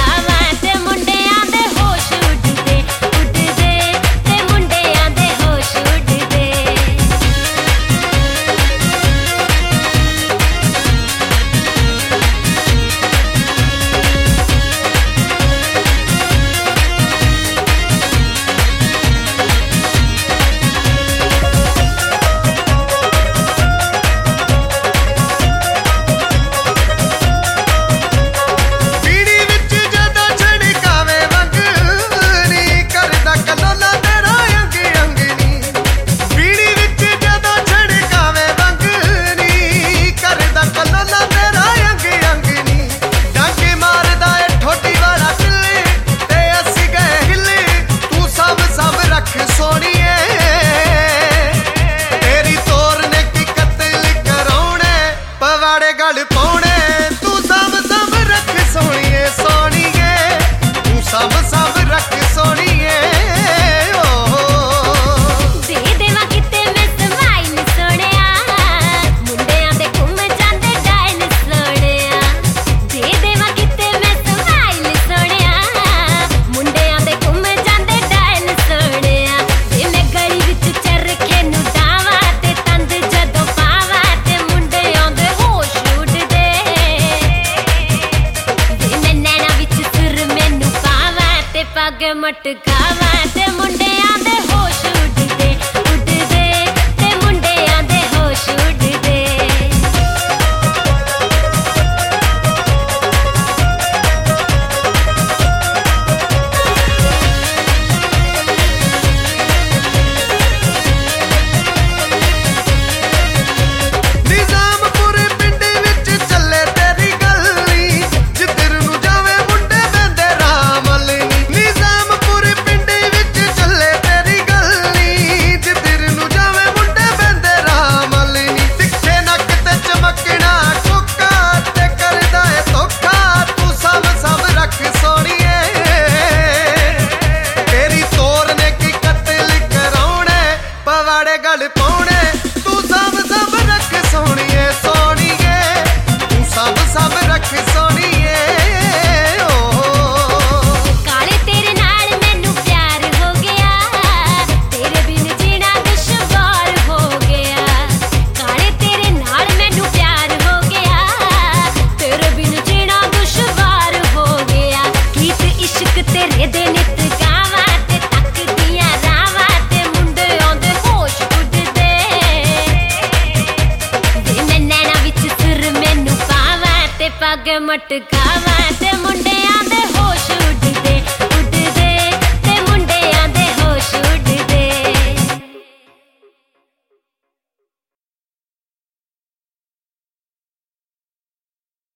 ਮਟਕਾਵਾਂ ਤੇ ਮੁੰਡਿਆਂ ਦੇ ਹੋਸ਼ ਉੱਡਦੇ ਉੱਡਦੇ ਤੇ ਮੁੰਡਿਆਂ ਦੇ ਹੋਸ਼ ਉੱਡਦੇ गल पाने तू सब सब रख सोनिए सोनिए तू सब सब रख सोनिए दे देवा किते मैं समाइल सोनिया मुंडियां दे घुम जांदे डाइन सोनिया दे देवा किते मैं समाइल सोनिया मुंडियां दे घुम जांदे डाइन सोनिया ते मैं गली विच चरखे नु डावा ते तंद जदों पावा ते मुंडियां दे होश पग मटकावां ते मुंडियां दे होश उड़दे उड़दे ते मुंडियां दे होश उड़दे गल पाने तू सब सब रख सोनिए सोनिए तू सब सब रख सोनिए काले तेरे नाल मैनू प्यार हो गया तेरे बिन जीना दुश्वार हो गया काले तेरे नाल मैनू प्यार हो गया तेरे बिन जीना दुश्वार हो गया गीत इश्क तेरे दे नित गावां ते तकदियां रावां ते मुंडियां दे होश उड़दे ते मैं नैना विच सुर मैनू पावां ते पग मटकावां